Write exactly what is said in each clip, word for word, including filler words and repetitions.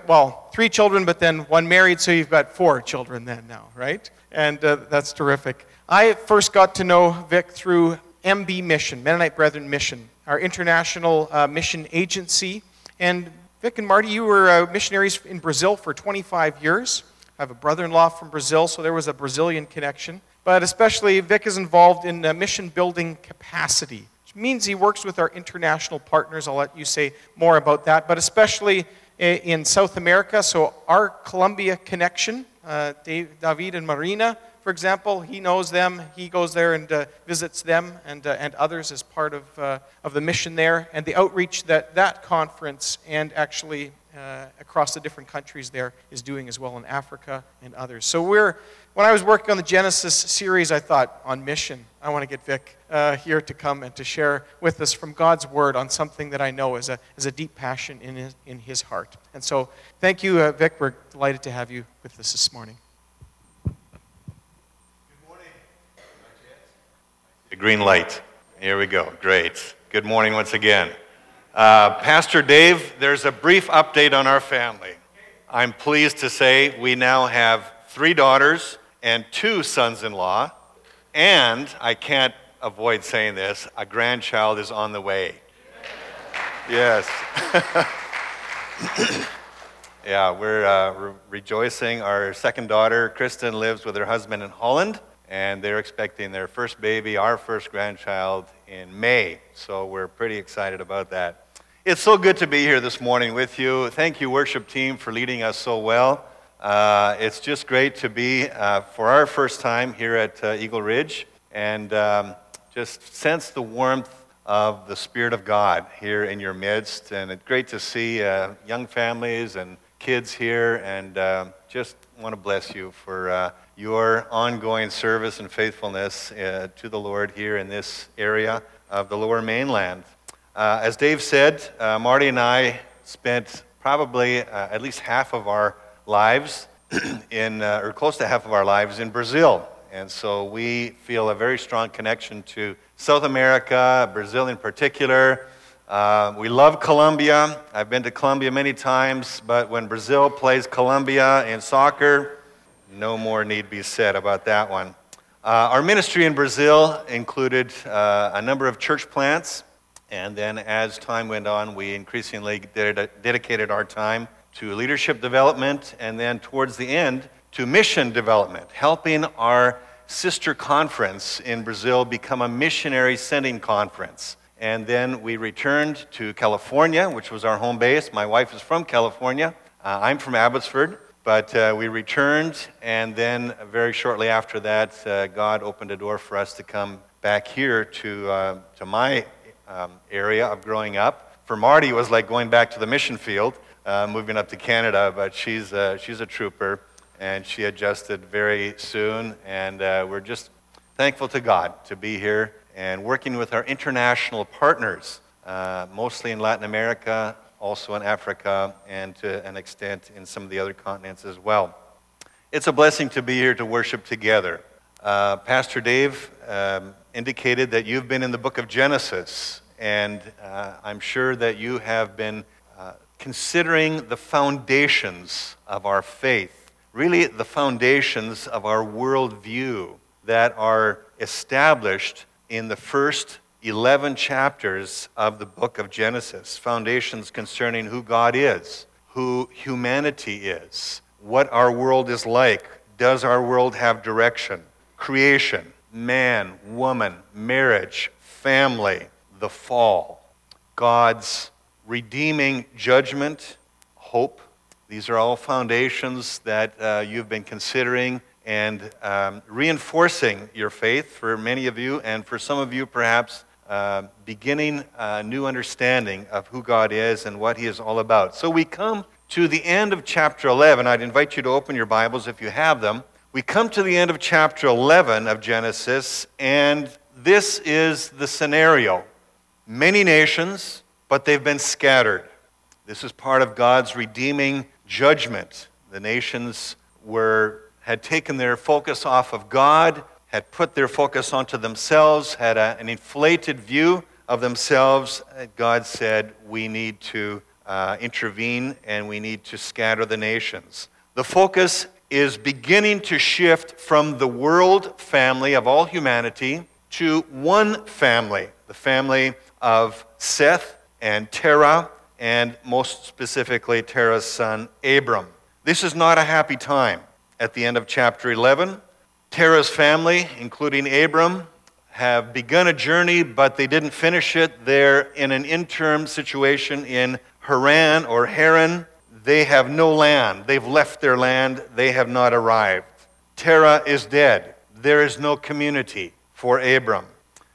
got, well, three children, but then one married, so you've got four children then now, right? And uh, that's terrific. I first got to know Vic through M B Mission, Mennonite Brethren Mission, our international uh, mission agency. And Vic and Marty, you were uh, missionaries in Brazil for twenty-five years. I have a brother-in-law from Brazil, so there was a Brazilian connection. But especially, Vic is involved in uh, mission-building capacity, which means he works with our international partners. I'll let you say more about that. But especially in South America, so our Colombia connection, uh, Dave, David and Marina, for example, he knows them. He goes there and uh, visits them and uh, and others as part of uh, of the mission there, and the outreach that that conference and actually uh, across the different countries there is doing as well in Africa and others. So we're when I was working on the Genesis series, I thought on mission, I want to get Vic uh, here to come and to share with us from God's Word on something that I know is a is a deep passion in his, in his heart. And so, thank you, uh, Vic. We're delighted to have you with us this morning. The green light. Here we go. Great. Good morning once again. Uh, Pastor Dave, there's a brief update on our family. I'm pleased to say we now have three daughters and two sons-in-law, and I can't avoid saying this, a grandchild is on the way. Yes. Yeah, we're uh, re- rejoicing. Our second daughter, Kristen, lives with her husband in Holland, and they're expecting their first baby, our first grandchild, in May. So we're pretty excited about that. It's so good to be here this morning with you. Thank you, worship team, for leading us so well. Uh, it's just great to be, uh, for our first time here at uh, Eagle Ridge, and um, just sense the warmth of the Spirit of God here in your midst. And it's great to see uh, young families and kids here, and uh, just want to bless you for uh, your ongoing service and faithfulness uh, to the Lord here in this area of the Lower Mainland. Uh, as Dave said, uh, Marty and I spent probably uh, at least half of our lives in, uh, or close to half of our lives in Brazil. And so we feel a very strong connection to South America, Brazil in particular. Uh, we love Colombia. I've been to Colombia many times, but when Brazil plays Colombia in soccer, no more need be said about that one. Uh, our ministry in Brazil included uh, a number of church plants, and then as time went on, we increasingly ded- dedicated our time to leadership development, and then towards the end, to mission development, helping our sister conference in Brazil become a missionary sending conference. And then we returned to California, which was our home base. My wife is from California. Uh, I'm from Abbotsford. But uh, we returned, and then very shortly after that, uh, God opened a door for us to come back here to uh, to my um, area of growing up. For Marty, it was like going back to the mission field, uh, moving up to Canada, but she's, uh, she's a trooper, and she adjusted very soon, and uh, we're just thankful to God to be here and working with our international partners, uh, mostly in Latin America, also in Africa, and to an extent in some of the other continents as well. It's a blessing to be here to worship together. Uh, Pastor Dave um, indicated that you've been in the book of Genesis, and uh, I'm sure that you have been uh, considering the foundations of our faith, really the foundations of our worldview that are established in the first eleven chapters of the book of Genesis, foundations concerning who God is, who humanity is, what our world is like, does our world have direction, creation, man, woman, marriage, family, the fall, God's redeeming judgment, hope. These are all foundations that uh, you've been considering and um, reinforcing your faith for many of you, and for some of you perhaps Uh, beginning a new understanding of who God is and what He is all about. So we come to the end of chapter eleven. I'd invite you to open your Bibles if you have them. We come to the end of chapter eleven of Genesis, and this is the scenario. Many nations, but they've been scattered. This is part of God's redeeming judgment. The nations were had taken their focus off of God, had put their focus onto themselves, had a, an inflated view of themselves. God said, we need to uh, intervene and we need to scatter the nations. The focus is beginning to shift from the world family of all humanity to one family, the family of Seth and Terah, and most specifically Terah's son Abram. This is not a happy time. At the end of chapter eleven, Terah's family, including Abram, have begun a journey, but they didn't finish it. They're in an interim situation in Haran or Haran. They have no land. They've left their land. They have not arrived. Terah is dead. There is no community for Abram.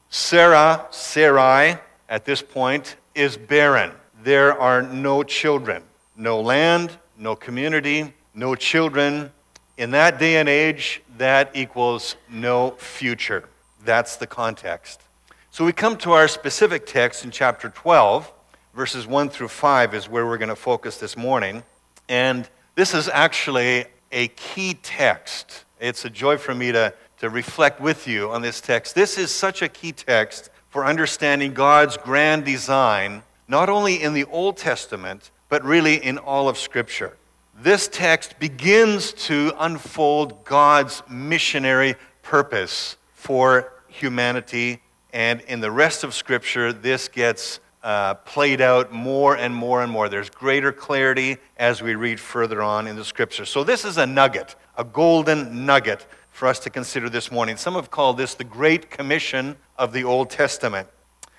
Sarah, Sarai, at this point, is barren. There are no children, no land, no community, no children. In that day and age, that equals no future. That's the context. So we come to our specific text in chapter twelve, verses one through five is where we're going to focus this morning. And this is actually a key text. It's a joy for me to, to reflect with you on this text. This is such a key text for understanding God's grand design, not only in the Old Testament, but really in all of Scripture. This text begins to unfold God's missionary purpose for humanity, and in the rest of Scripture, this gets uh, played out more and more and more. There's greater clarity as we read further on in the Scripture. So this is a nugget, a golden nugget for us to consider this morning. Some have called this the Great Commission of the Old Testament.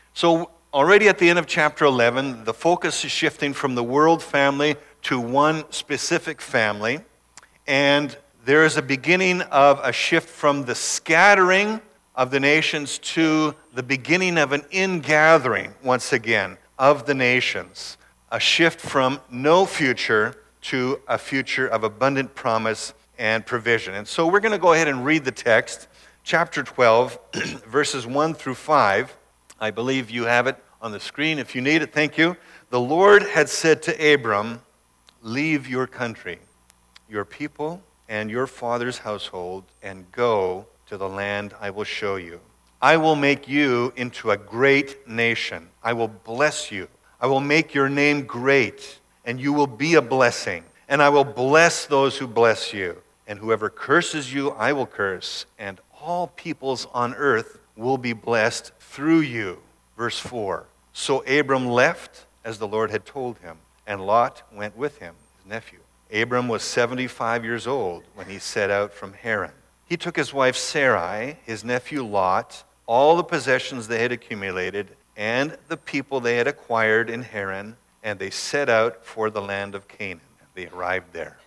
So already at the end of chapter eleven, the focus is shifting from the world family to one specific family, and there is a beginning of a shift from the scattering of the nations to the beginning of an ingathering, once again, of the nations. A shift from no future to a future of abundant promise and provision. And so we're going to go ahead and read the text, chapter twelve, verses one through five. I believe you have it on the screen. If you need it, thank you. The Lord had said to Abram, "Leave your country, your people, and your father's household, and go to the land I will show you. I will make you into a great nation. I will bless you. I will make your name great, and you will be a blessing. And I will bless those who bless you. And whoever curses you, I will curse. And all peoples on earth will be blessed through you." Verse four. So Abram left as the Lord had told him, and Lot went with him, his nephew. Abram was seventy-five years old when he set out from Haran. He took his wife Sarai, his nephew Lot, all the possessions they had accumulated, and the people they had acquired in Haran, and they set out for the land of Canaan. They arrived there.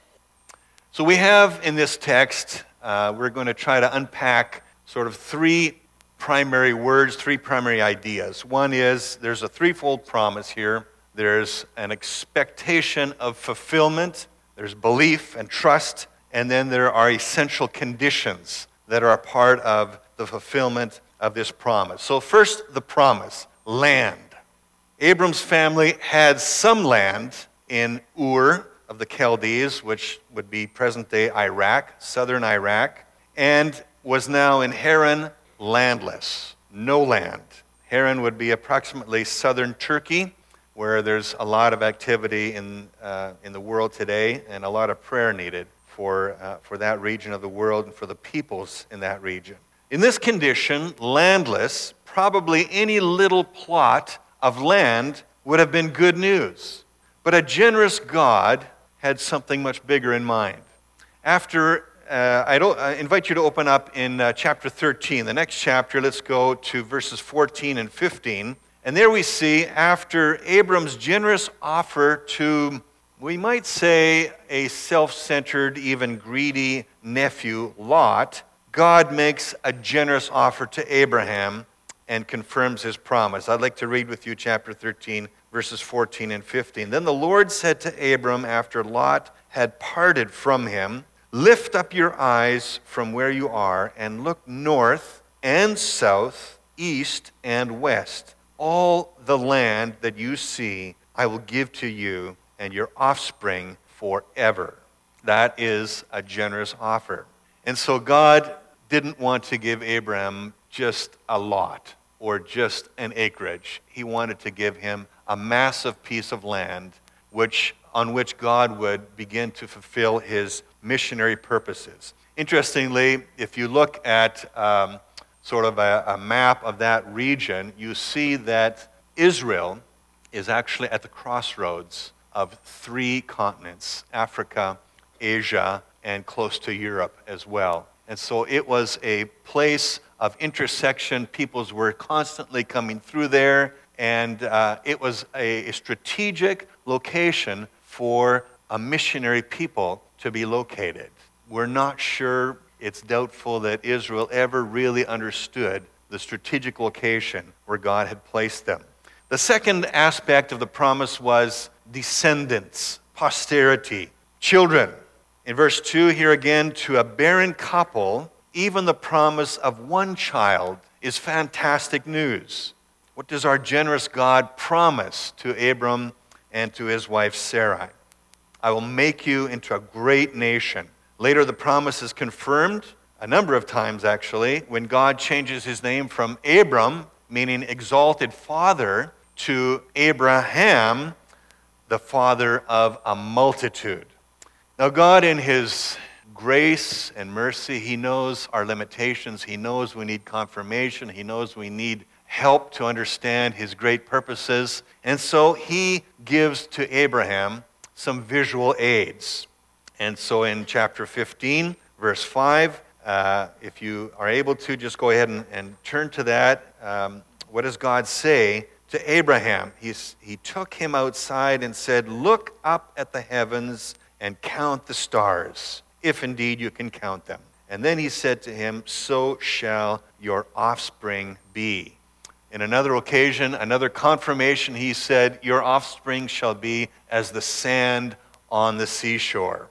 So we have in this text, uh, we're going to try to unpack sort of three primary words, three primary ideas. One is there's a threefold promise here. There's an expectation of fulfillment, there's belief and trust, and then there are essential conditions that are a part of the fulfillment of this promise. So first, the promise, land. Abram's family had some land in Ur of the Chaldees, which would be present-day Iraq, southern Iraq, and was now in Haran, landless, no land. Haran would be approximately southern Turkey, where there's a lot of activity in uh, in the world today and a lot of prayer needed for uh, for that region of the world and for the peoples in that region. In this condition, landless, probably any little plot of land would have been good news. But a generous God had something much bigger in mind. After, uh, I, I invite you to open up in uh, chapter thirteen, the next chapter. Let's go to verses fourteen and fifteen. And there we see, after Abram's generous offer to, we might say, a self-centered, even greedy nephew, Lot, God makes a generous offer to Abraham and confirms his promise. I'd like to read with you chapter thirteen, verses fourteen and fifteen. Then the Lord said to Abram, after Lot had parted from him, "Lift up your eyes from where you are and look north and south, east and west. All the land that you see, I will give to you and your offspring forever." That is a generous offer. And so God didn't want to give Abraham just a lot or just an acreage. He wanted to give him a massive piece of land which, on which God would begin to fulfill his missionary purposes. Interestingly, if you look at um, sort of a, a map of that region, you see that Israel is actually at the crossroads of three continents: Africa, Asia, and close to Europe as well. And so it was a place of intersection. Peoples were constantly coming through there, and uh, it was a, a strategic location for a missionary people to be located. We're not sure, it's doubtful that Israel ever really understood the strategic location where God had placed them. The second aspect of the promise was descendants, posterity, children. In verse two, here again, to a barren couple, even the promise of one child is fantastic news. What does our generous God promise to Abram and to his wife Sarai? I will make you into a great nation. Later, the promise is confirmed a number of times, actually, when God changes his name from Abram, meaning exalted father, to Abraham, the father of a multitude. Now, God, in his grace and mercy, he knows our limitations. He knows we need confirmation. He knows we need help to understand his great purposes. And so he gives to Abraham some visual aids. And so in chapter fifteen, verse five, uh, if you are able to, just go ahead and, and turn to that. Um, what does God say to Abraham? He's, he took him outside and said, "Look up at the heavens and count the stars, if indeed you can count them." And then he said to him, "So shall your offspring be." In another occasion, another confirmation, he said, "Your offspring shall be as the sand on the seashore."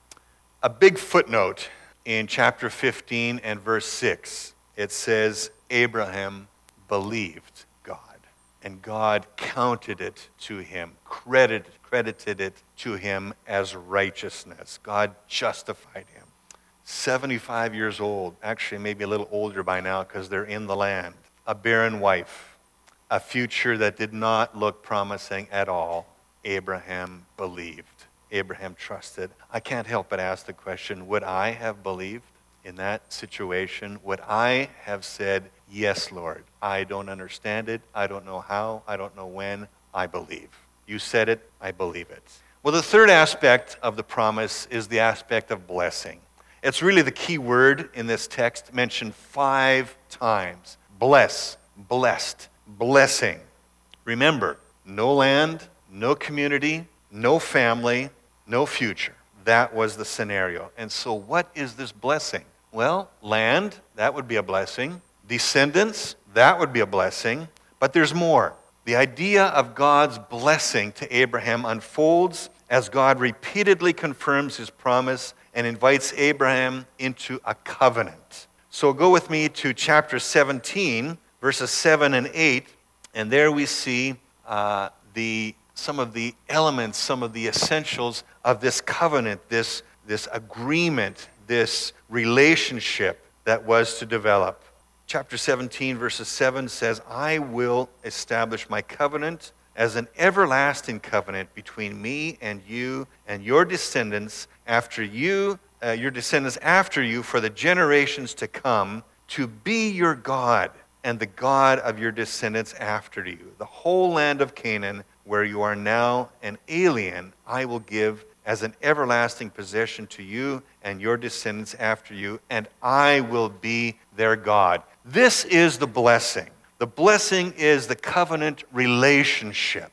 A big footnote in chapter fifteen and verse six. It says, Abraham believed God, and God counted it to him, credited, credited it to him as righteousness. God justified him. seventy-five years old, actually maybe a little older by now because they're in the land. A barren wife, a future that did not look promising at all. Abraham believed. Abraham trusted. I can't help but ask the question, would I have believed in that situation? Would I have said, "Yes, Lord, I don't understand it. I don't know how. I don't know when. I believe. You said it. I believe it." Well, the third aspect of the promise is the aspect of blessing. It's really the key word in this text, mentioned five times. Bless, blessed, blessing. Remember, no land, no community, no family, no future. That was the scenario. And so what is this blessing? Well, land, that would be a blessing. Descendants, that would be a blessing. But there's more. The idea of God's blessing to Abraham unfolds as God repeatedly confirms his promise and invites Abraham into a covenant. So go with me to chapter seventeen, verses seven and eight, and there we see uh, the some of the elements, some of the essentials of this covenant, this, this agreement, this relationship that was to develop. Chapter seventeen, verses seven says, "I will establish my covenant as an everlasting covenant between me and you and your descendants after you, uh, your descendants after you for the generations to come, to be your God and the God of your descendants after you. The whole land of Canaan, where you are now an alien, I will give as an everlasting possession to you and your descendants after you, and I will be their God." This is the blessing. The blessing is the covenant relationship.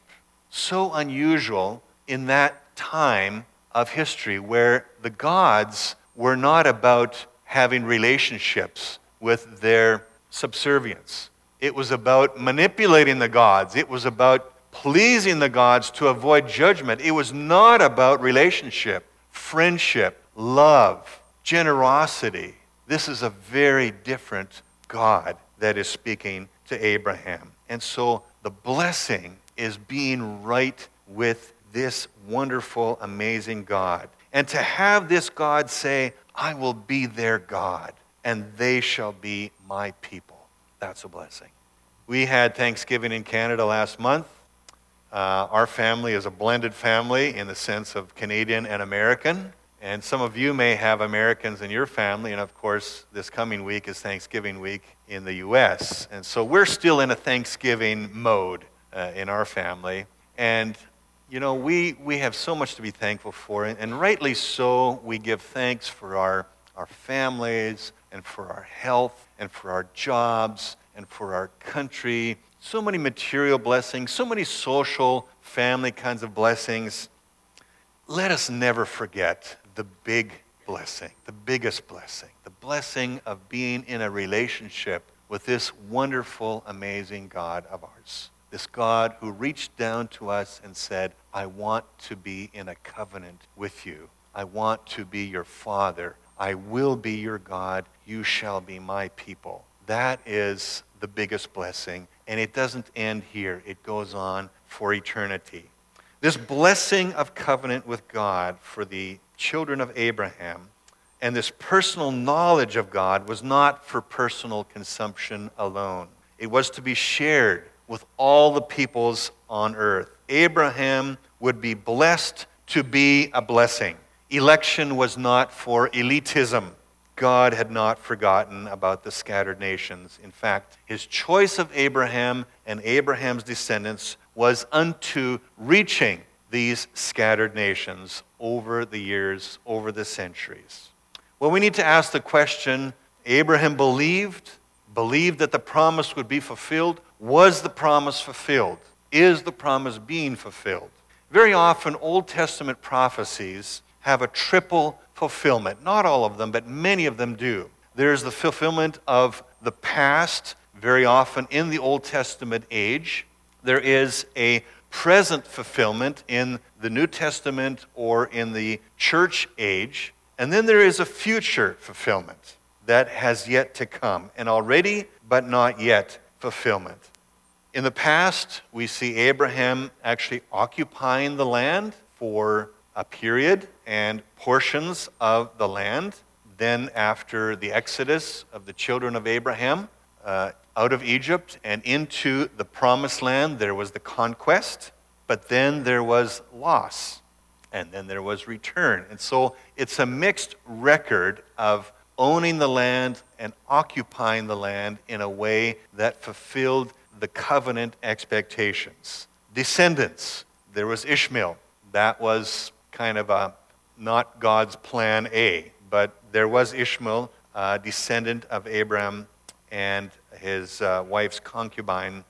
So unusual in that time of history where the gods were not about having relationships with their subservience. It was about manipulating the gods. It was about pleasing the gods to avoid judgment. It was not about relationship, friendship, love, generosity. This is a very different God that is speaking to Abraham. And so the blessing is being right with this wonderful, amazing God. And to have this God say, "I will be their God, and they shall be my people." That's a blessing. We had Thanksgiving in Canada last month. Uh, our family is a blended family in the sense of Canadian and American. And some of you may have Americans in your family, and of course, this coming week is Thanksgiving week in the U S. And so we're still in a Thanksgiving mode uh, in our family. And, you know, we, we have so much to be thankful for, and, and rightly so. We give thanks for our, our families, and for our health, and for our jobs, and for our country. So many material blessings, so many social, family kinds of blessings. Let us never forget the big blessing, the biggest blessing, the blessing of being in a relationship with this wonderful, amazing God of ours. This God who reached down to us and said, I want to be in a covenant with you. I want to be your Father. I will be your God. You shall be my people. That is the biggest blessing, and it doesn't end here. It goes on for eternity. This blessing of covenant with God for the children of Abraham and this personal knowledge of God was not for personal consumption alone. It was to be shared with all the peoples on earth. Abraham would be blessed to be a blessing. Election was not for elitism. God had not forgotten about the scattered nations. In fact, his choice of Abraham and Abraham's descendants was unto reaching these scattered nations over the years, over the centuries. Well, we need to ask the question, Abraham believed, believed that the promise would be fulfilled. Was the promise fulfilled? Is the promise being fulfilled? Very often, Old Testament prophecies have a triple fulfillment. Not all of them, but many of them do. There's the fulfillment of the past, very often in the Old Testament age. There is a present fulfillment in the New Testament or in the church age. And then there is a future fulfillment that has yet to come, an already but not yet fulfillment. In the past, we see Abraham actually occupying the land for a period and portions of the land. Then after the exodus of the children of Abraham uh, out of Egypt and into the promised land, there was the conquest, but then there was loss, and then there was return. And so it's a mixed record of owning the land and occupying the land in a way that fulfilled the covenant expectations. Descendants, there was Ishmael. That was kind of a not God's plan A, but there was Ishmael, a descendant of Abraham and his uh, wife's concubine.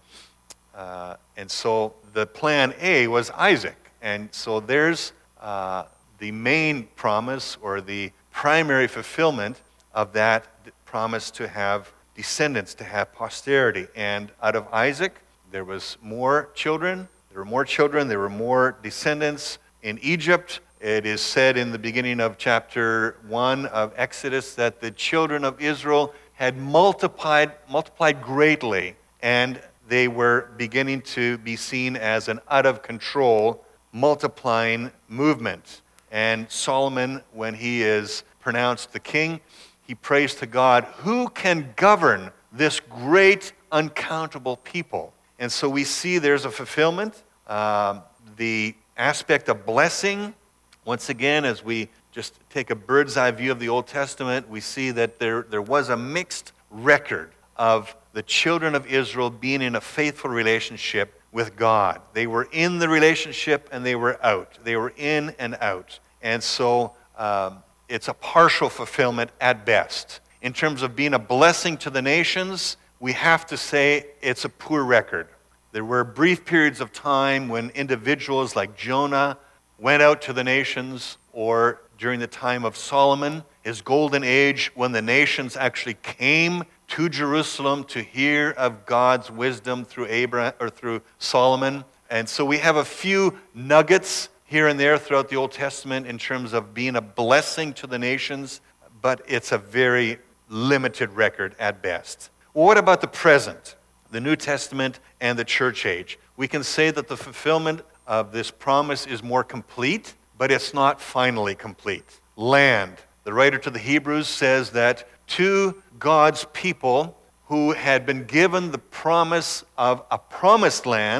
Uh, and so the plan A was Isaac. And so there's uh, the main promise or the primary fulfillment of that promise to have descendants, to have posterity. And out of Isaac, there was more children. There were more children. There were more descendants. In Egypt, it is said in the beginning of chapter one of Exodus that the children of Israel had multiplied, multiplied greatly, and they were beginning to be seen as an out-of-control, multiplying movement. And Solomon, when he is pronounced the king, he prays to God, who can govern this great, uncountable people? And so we see there's a fulfillment. Um, the aspect of blessing, once again, as we just take a bird's eye view of the Old Testament, we see that there, there was a mixed record of the children of Israel being in a faithful relationship with God. They were in the relationship and they were out. They were in and out. And so um, it's a partial fulfillment at best. In terms of being a blessing to the nations, we have to say it's a poor record. There were brief periods of time when individuals like Jonah went out to the nations, or during the time of Solomon, his golden age, when the nations actually came to Jerusalem to hear of God's wisdom through Abraham or through Solomon. And so we have a few nuggets here and there throughout the Old Testament in terms of being a blessing to the nations, but it's a very limited record at best. Well, what about the present, the New Testament and the church age? We can say that the fulfillment of this promise is more complete, but it's not finally complete. Land. The writer to the Hebrews says that to God's people who had been given the promise of a promised land,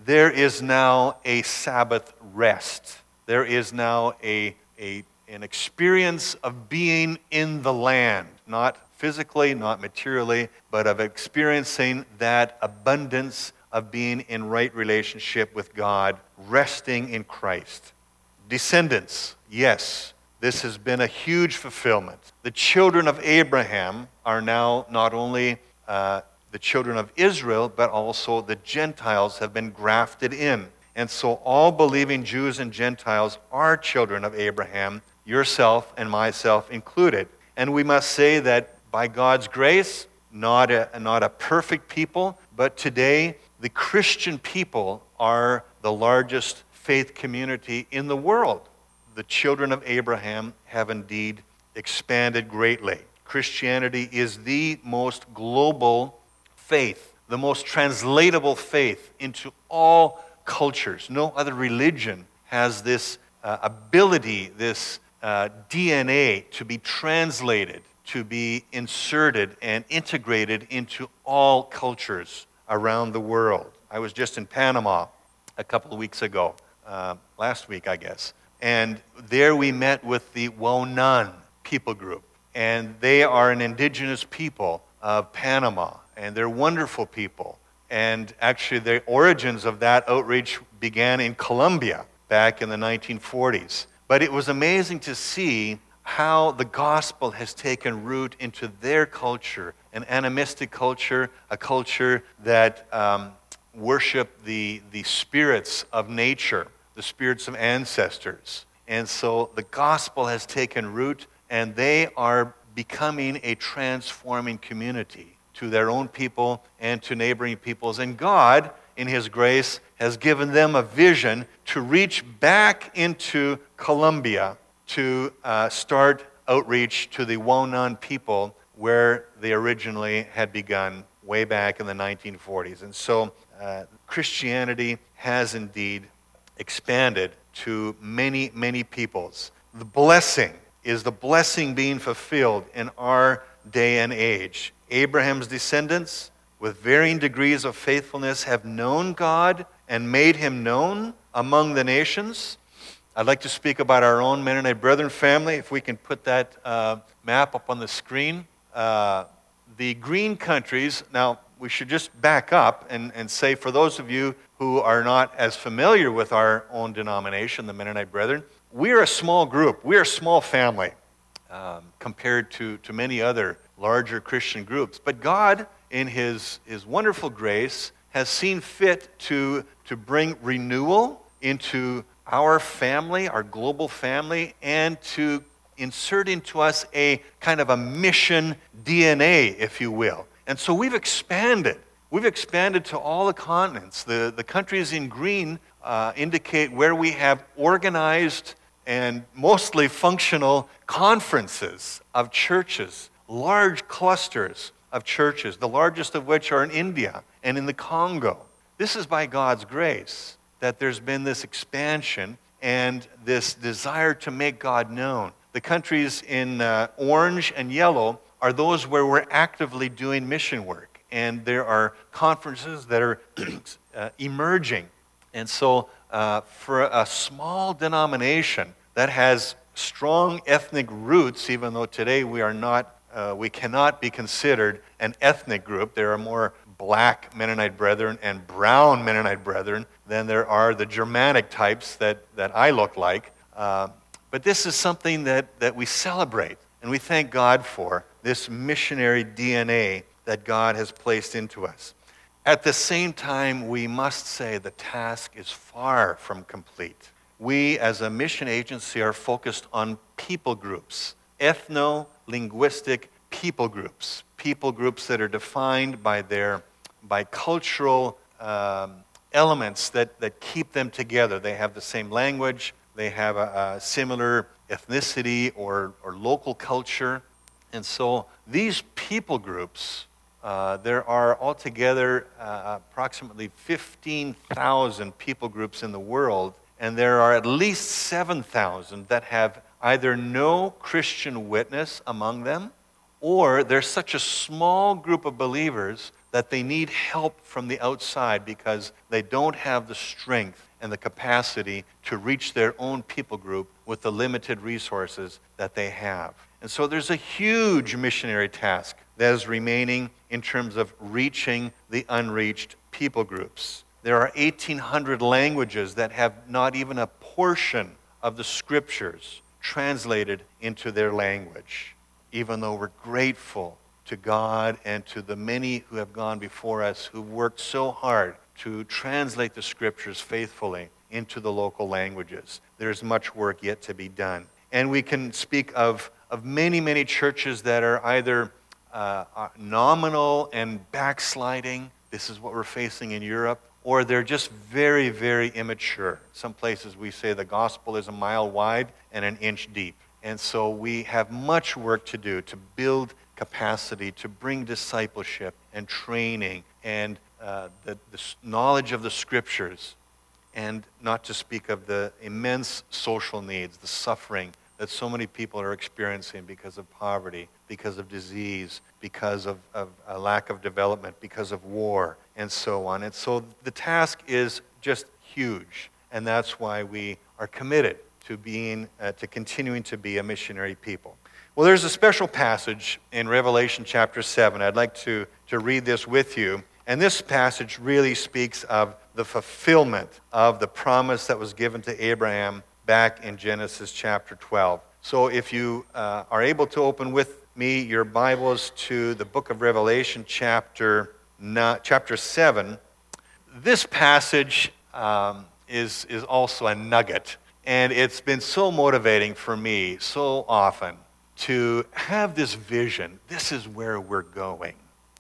there is now a Sabbath rest. There is now a, a, an experience of being in the land, not physically, not materially, but of experiencing that abundance of being in right relationship with God, resting in Christ. Descendants, yes, this has been a huge fulfillment. The children of Abraham are now not only uh, the children of Israel, but also the Gentiles have been grafted in. And so all believing Jews and Gentiles are children of Abraham, yourself and myself included. And we must say that by God's grace, not a, not a perfect people, but today the Christian people are the largest faith community in the world. The children of Abraham have indeed expanded greatly. Christianity is the most global faith, the most translatable faith into all cultures. No other religion has this uh, ability, this uh, D N A to be translated, to be inserted and integrated into all cultures around the world. I was just in Panama a couple of weeks ago, uh, last week I guess, and there we met with the Wonan people group, and they are an indigenous people of Panama, and they're wonderful people. And actually the origins of that outreach began in Colombia back in the nineteen forties. But it was amazing to see how the gospel has taken root into their culture, an animistic culture, a culture that um, worshiped the, the spirits of nature, the spirits of ancestors. And so the gospel has taken root, and they are becoming a transforming community to their own people and to neighboring peoples. And God, in His grace, has given them a vision to reach back into Colombia to uh, start outreach to the Wonan people where they originally had begun way back in the nineteen forties. And so uh, Christianity has indeed expanded to many, many peoples. The blessing is the blessing being fulfilled in our day and age. Abraham's descendants, with varying degrees of faithfulness, have known God and made Him known among the nations. I'd like to speak about our own Mennonite Brethren family, if we can put that uh, map up on the screen. Uh, the green countries, now we should just back up and, and say, for those of you who are not as familiar with our own denomination, the Mennonite Brethren, we are a small group, we are a small family um, compared to, to many other larger Christian groups. But God, in His, His wonderful grace, has seen fit to, to bring renewal into our family, our global family, and to insert into us a kind of a mission D N A, if you will. And so we've expanded. We've expanded to all the continents. The, the countries in green uh, indicate where we have organized and mostly functional conferences of churches, large clusters of churches, the largest of which are in India and in the Congo. This is by God's grace that there's been this expansion and this desire to make God known. The countries in uh, orange and yellow are those where we're actively doing mission work. And there are conferences that are uh, emerging. And so uh, for a small denomination that has strong ethnic roots, even though today we are not, uh, we cannot be considered an ethnic group. There are more black Mennonite Brethren and brown Mennonite Brethren than there are the Germanic types that, that I look like. Uh, but this is something that, that we celebrate, and we thank God for this missionary D N A that God has placed into us. At the same time, we must say the task is far from complete. We, as a mission agency, are focused on people groups, ethno-linguistic people groups, people groups that are defined by their, by cultural um, elements that, that keep them together. They have the same language, they have a, a similar ethnicity or, or local culture. And so these people groups, uh, there are altogether uh, approximately fifteen thousand people groups in the world, and there are at least seven thousand that have either no Christian witness among them, or there's such a small group of believers that they need help from the outside because they don't have the strength and the capacity to reach their own people group with the limited resources that they have. And so there's a huge missionary task that is remaining in terms of reaching the unreached people groups. There are eighteen hundred languages that have not even a portion of the scriptures translated into their language, even though we're grateful to God and to the many who have gone before us who worked so hard to translate the scriptures faithfully into the local languages. There's much work yet to be done. And we can speak of, of many, many churches that are either uh, nominal and backsliding. This is what we're facing in Europe. Or they're just very, very immature. Some places we say the gospel is a mile wide and an inch deep. And so we have much work to do to build capacity, to bring discipleship and training and uh, the, the knowledge of the scriptures, and not to speak of the immense social needs, the suffering that so many people are experiencing because of poverty, because of disease, because of, of a lack of development, because of war, and so on. And so the task is just huge, and that's why we are committed to being, uh, to continuing to be a missionary people. Well, there's a special passage in Revelation chapter seven. I'd like to, to read this with you. And this passage really speaks of the fulfillment of the promise that was given to Abraham back in Genesis chapter twelve. So if you uh, are able to open with me your Bibles to the book of Revelation chapter, nine, chapter seven, this passage um, is, is also a nugget. And it's been so motivating for me so often to have this vision. This is where we're going.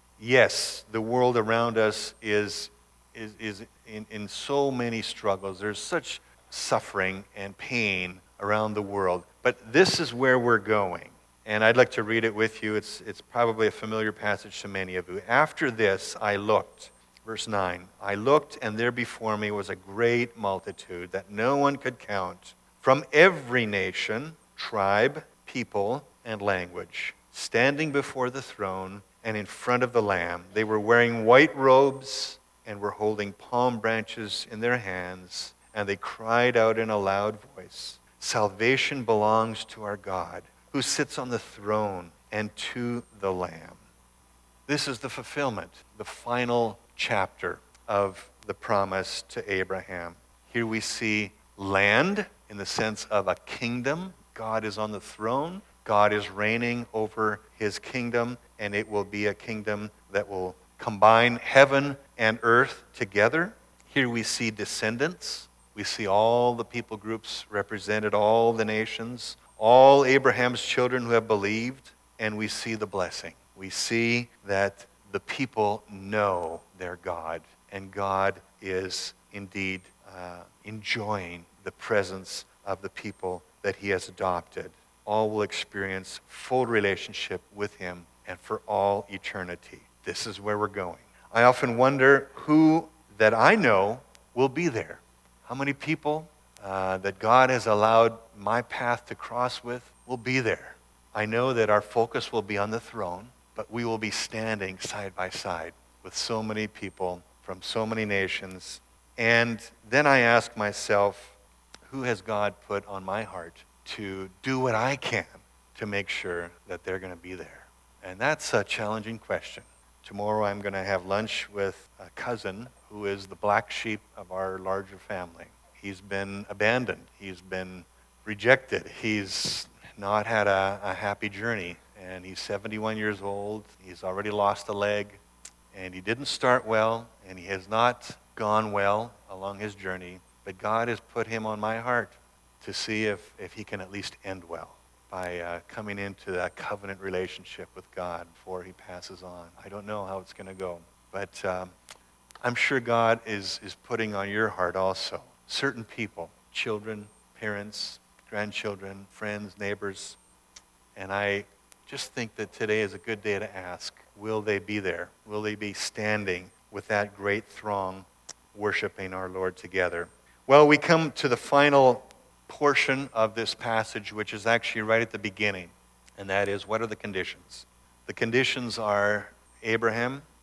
Yes, the world around us is, is, is in, in so many struggles. There's such suffering and pain around the world. But this is where we're going. And I'd like to read it with you. It's, it's probably a familiar passage to many of you. After this, I looked. Verse nine, I looked, and there before me was a great multitude that no one could count, from every nation, tribe, people, and language, standing before the throne and in front of the Lamb. They were wearing white robes and were holding palm branches in their hands, and they cried out in a loud voice, Salvation belongs to our God, who sits on the throne, and to the Lamb. This is the fulfillment, the final chapter of the promise to Abraham. Here we see land in the sense of a kingdom. God is on the throne. God is reigning over his kingdom, and it will be a kingdom that will combine heaven and earth together. Here we see descendants. We see all the people groups represented, all the nations, all Abraham's children who have believed, and we see the blessing. We see that the people know their God, and God is indeed uh, enjoying the presence of the people that he has adopted. All will experience full relationship with him and for all eternity. This is where we're going. I often wonder who that I know will be there. How many people uh, that God has allowed my path to cross with will be there. I know that our focus will be on the throne, but we will be standing side by side with so many people from so many nations. And then I ask myself, who has God put on my heart to do what I can to make sure that they're going to be there? And that's a challenging question. Tomorrow I'm going to have lunch with a cousin who is the black sheep of our larger family. He's been abandoned. He's been rejected. He's not had a, a happy journey. And he's seventy-one years old. He's already lost a leg. And he didn't start well. And he has not gone well along his journey. But God has put him on my heart to see if, if he can at least end well by uh, coming into that covenant relationship with God before he passes on. I don't know how it's going to go. But um, I'm sure God is, is putting on your heart also certain people, children, parents, grandchildren, friends, neighbors. And I just think that today is a good day to ask, will they be there? Will they be standing with that great throng worshiping our Lord together? Well, we come to the final portion of this passage, which is actually right at the beginning, and that is, what are the conditions? The conditions are Abraham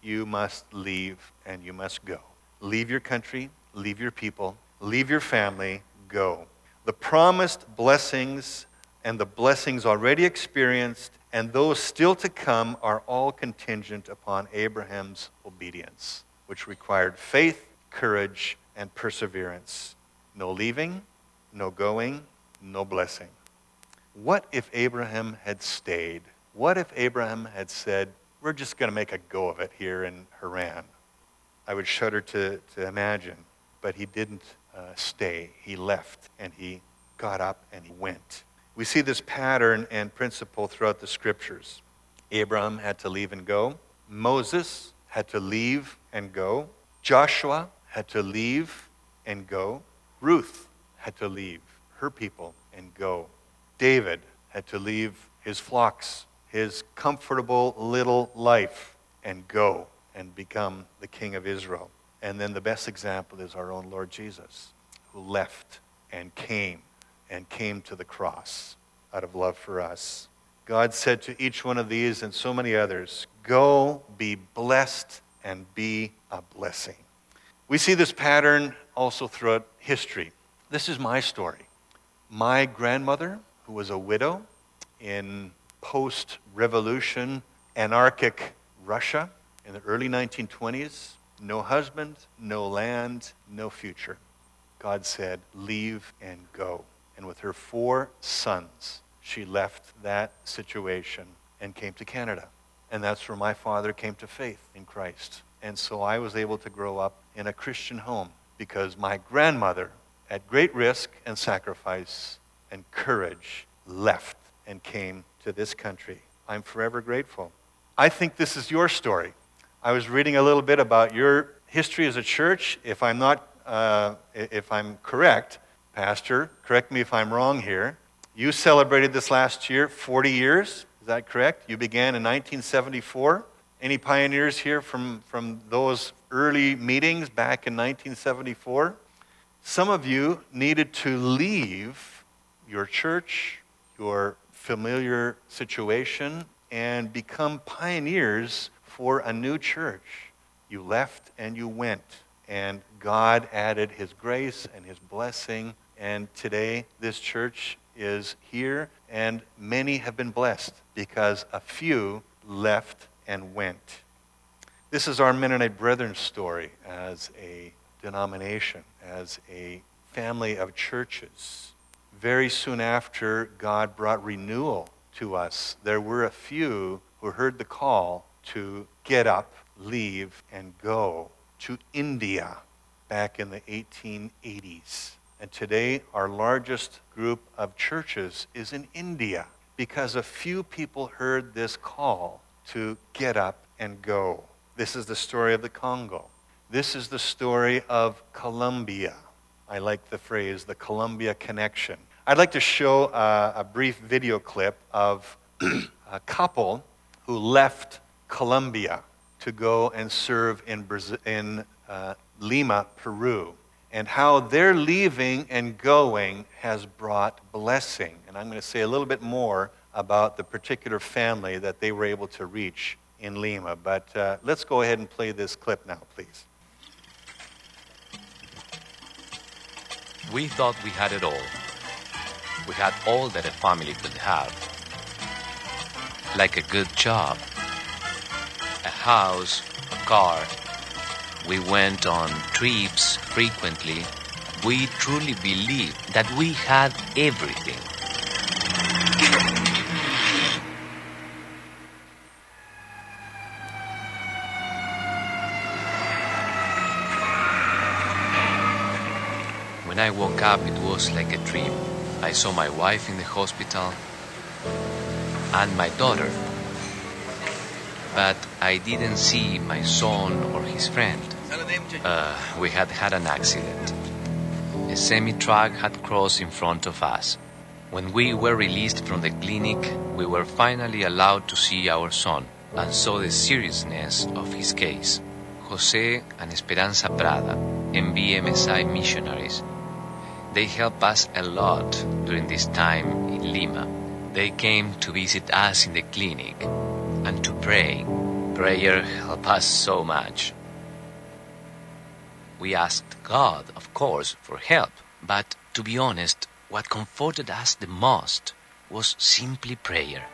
you must leave and you must go. Leave your country, leave your people, leave your family, go. The promised blessings and the blessings already experienced and those still to come are all contingent upon Abraham's obedience, which required faith, courage, and perseverance. No leaving, no going, no blessing. What if Abraham had stayed? What if Abraham had said, we're just going to make a go of it here in Haran? I would shudder to, to imagine, but he didn't uh, stay. He left, and he got up, and he went. We see this pattern and principle throughout the Scriptures. Abraham had to leave and go. Moses had to leave and go. Joshua had to leave and go. Ruth had to leave her people and go. David had to leave his flocks, his comfortable little life, and go and become the king of Israel. And then the best example is our own Lord Jesus, who left and came and came to the cross out of love for us. God said to each one of these and so many others, go, be blessed, and be a blessing. We see this pattern also throughout history. This is my story. My grandmother, who was a widow in post-revolution anarchic Russia in the early nineteen twenties, no husband, no land, no future. God said, leave and go. And with her four sons, she left that situation and came to Canada. And that's where my father came to faith in Christ. And so I was able to grow up in a Christian home because my grandmother, at great risk and sacrifice and courage, left and came to this country. I'm forever grateful. I think this is your story. I was reading a little bit about your history as a church. If I'm not, uh, if I'm correct, Pastor, correct me if I'm wrong here. You celebrated this last year, forty years. Is that correct? You began in nineteen seventy-four. Any pioneers here from, from those early meetings back in nineteen seventy-four? Some of you needed to leave your church, your familiar situation, and become pioneers for a new church. You left and you went, and God added His grace and His blessing, and today this church is here, and many have been blessed because a few left and went. This is our Mennonite Brethren story as a denomination, as a family of churches. Very soon after God brought renewal to us, there were a few who heard the call to get up, leave, and go to India back in the eighteen eighties. And today, our largest group of churches is in India because a few people heard this call to get up and go. This is the story of the Congo. This is the story of Colombia. I like the phrase, the Colombia connection. I'd like to show a, a brief video clip of a couple who left Colombia to go and serve in, Brazil, in uh, Lima, Peru, and how their leaving and going has brought blessing. And I'm going to say a little bit more about the particular family that they were able to reach in Lima. But uh, let's go ahead and play this clip now, please. We thought we had it all. We had all that a family could have. Like a good job, a house, a car. We went on trips frequently. We truly believed that we had everything. When I woke up, it was like a dream. I saw my wife in the hospital and my daughter, but I didn't see my son or his friend. Uh, we had had an accident. A semi-truck had crossed in front of us. When we were released from the clinic, we were finally allowed to see our son and saw the seriousness of his case. Jose and Esperanza Prada, M B M S I missionaries, they helped us a lot during this time in Lima. They came to visit us in the clinic and to pray. Prayer helped us so much. We asked God, of course, for help, but to be honest, what comforted us the most was simply prayer.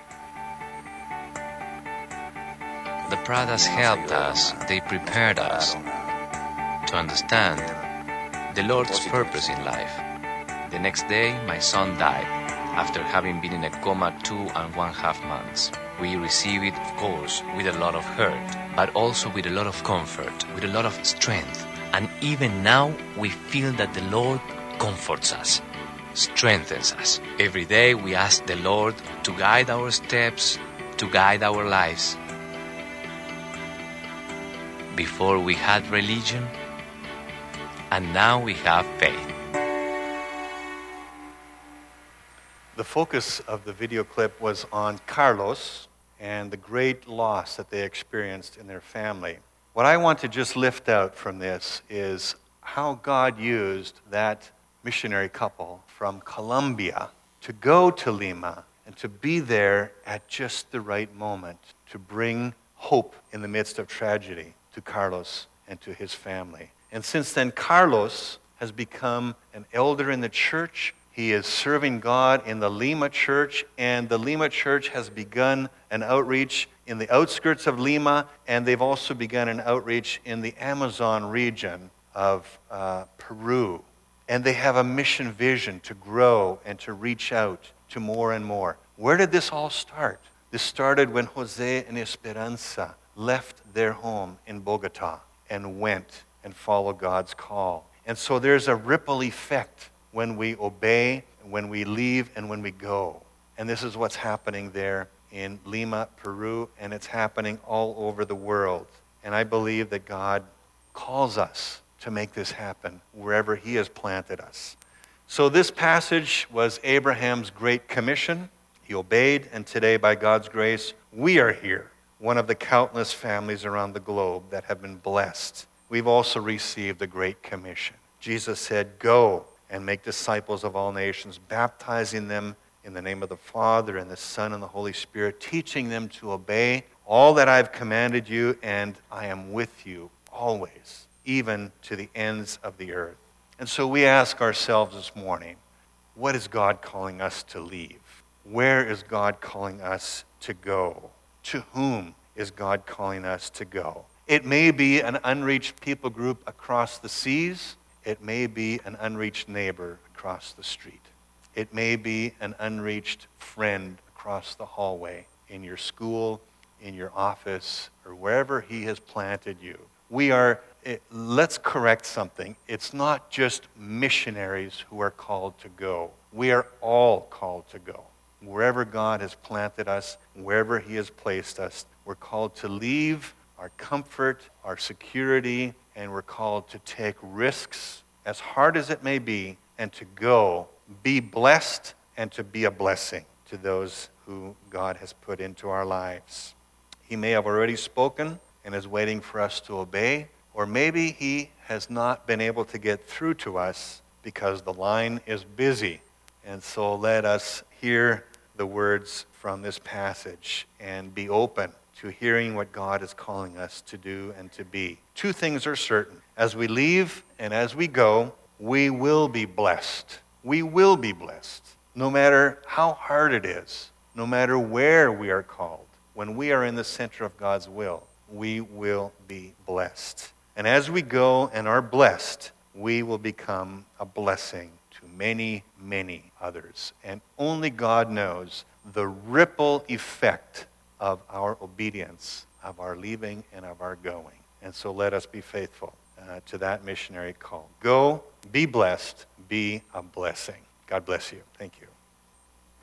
The Pradas helped us, they prepared us to understand the Lord's purpose in life. The next day, my son died after having been in a coma two and one half months. We received it, of course, with a lot of hurt, but also with a lot of comfort, with a lot of strength. And even now, we feel that the Lord comforts us, strengthens us. Every day, we ask the Lord to guide our steps, to guide our lives. Before we had religion, and now we have faith. The focus of the video clip was on Carlos and the great loss that they experienced in their family. What I want to just lift out from this is how God used that missionary couple from Colombia to go to Lima and to be there at just the right moment to bring hope in the midst of tragedy to Carlos and to his family. And since then, Carlos has become an elder in the church. He is serving God in the Lima church, and the Lima church has begun an outreach in the outskirts of Lima, and they've also begun an outreach in the Amazon region of uh, Peru. And they have a mission vision to grow and to reach out to more and more. Where did this all start? This started when Jose and Esperanza left their home in Bogota and went and followed God's call. And so there's a ripple effect when we obey, when we leave, and when we go. And this is what's happening there in Lima, Peru, and it's happening all over the world. And I believe that God calls us to make this happen wherever He has planted us. So this passage was Abraham's great commission. He obeyed, and today, by God's grace, we are here, one of the countless families around the globe that have been blessed. We've also received the great commission. Jesus said, "Go and make disciples of all nations, baptizing them in the name of the Father and the Son and the Holy Spirit, teaching them to obey all that I've commanded you, and I am with you always, even to the ends of the earth." And so we ask ourselves this morning, what is God calling us to leave? Where is God calling us to go? To whom is God calling us to go? It may be an unreached people group across the seas. It may be an unreached neighbor across the street. It may be an unreached friend across the hallway, in your school, in your office, or wherever He has planted you. We are, it, let's correct something. It's not just missionaries who are called to go. We are all called to go. Wherever God has planted us, wherever He has placed us, we're called to leave our comfort, our security, and we're called to take risks, as hard as it may be, and to go, be blessed, and to be a blessing to those who God has put into our lives. He may have already spoken and is waiting for us to obey, or maybe He has not been able to get through to us because the line is busy. And so let us hear the words from this passage and be open to hearing what God is calling us to do and to be. Two things are certain. As we leave and as we go, we will be blessed. We will be blessed. No matter how hard it is, no matter where we are called, when we are in the center of God's will, we will be blessed. And as we go and are blessed, we will become a blessing to many, many others. And only God knows the ripple effect of our obedience, of our leaving, and of our going. And so let us be faithful uh, to that missionary call. Go, be blessed, be a blessing. God bless you. Thank you.